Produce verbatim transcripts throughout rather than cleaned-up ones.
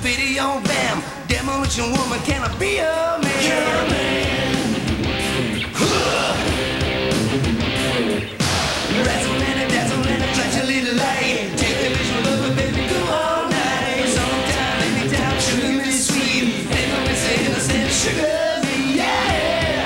video bam. Demolition woman, can I be a man? Can I be Razzle and a dazzle and a flash a little light. Take the visual of a baby, go all night. Sometime, anytime, sugar me sweet. Never miss it, innocent, sugar me, yeah.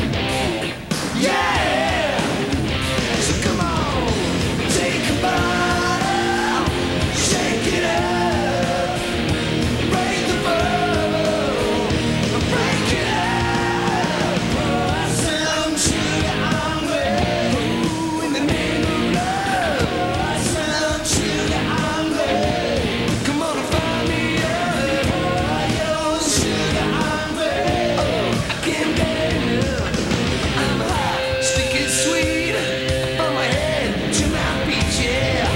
Yeah. So come on, take a bottle, shake it up, break the bubble, break it up. Pour some sugar on me. Ooh, in the name of love. Pour some sugar on me. Come on and find me up. Pour your sugar on me. Oh, I can't get enough. I'm hot, sticky sweet, from my head to my feet, yeah.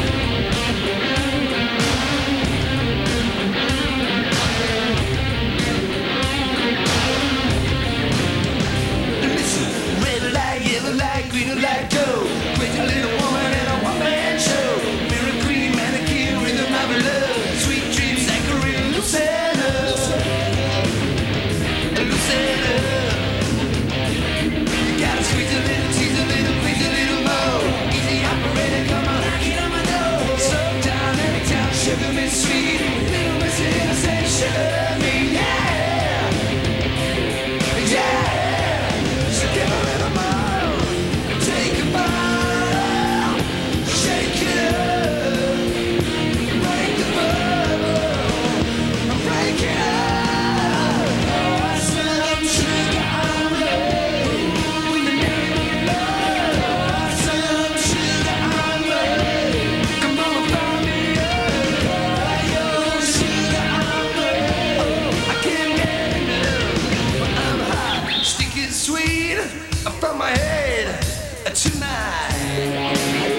Listen, red light, yellow light, green light, go. Crazy little woman in a one-man show. Mirror queen, mannequin, rhythm of love. Sweet dreams, anchoring, loosen up, loosen up. You gotta squeeze a little, tease a little, please a little more. Easy operator, come on, knock it on my door. Sometime, anytime, sugar me sweet. Little miss innocent, sugar me, yeah. Yeah. So give a little more. Take a bottle, shake it up, break the bubble, break it up. Pour some sugar on me. In the name of love, pour some sugar on me. Come on, find me up. Pour your sugar on me. Oh, I can't get enough. But I'm hot, sticky sweet, from my head to my.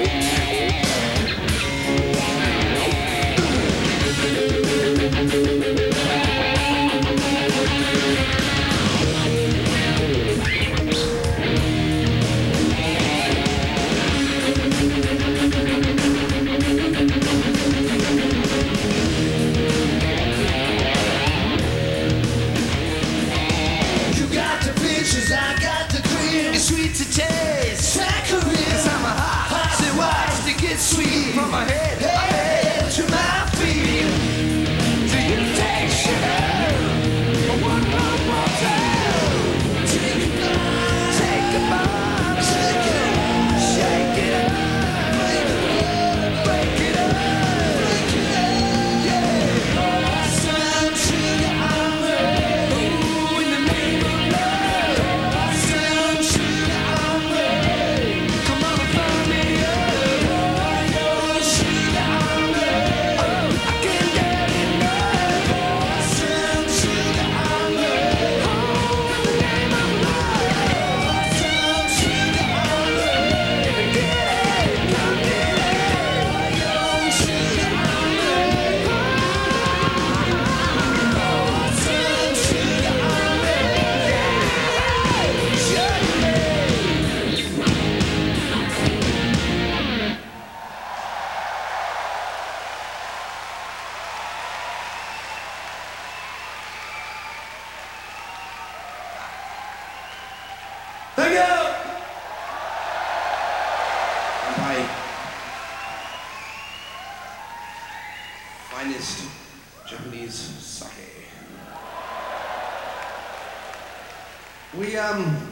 You got the pictures, I got the cream. It's sweet to taste, saccharine. 'Cause I'm a hot, say why sticky sweet, from my head, head to my feet. Do you take sugar? One more, more time. Take a bite, take a bite, shake it up, shake it up, break it up, break it up, break it up, yeah. Pour some sugar on me. Ooh, in the name of love. Pour some sugar on me. Come on and find me up. Pour your sugar on me. Oh, I can't get enough. Pour some sugar on me. Oh, in the name of love. Pour some sugar on me. Get it, come get it. Pour your sugar on me. Pour some sugar on me. Yeah, sugar. Thank you. My finest Japanese sake. We um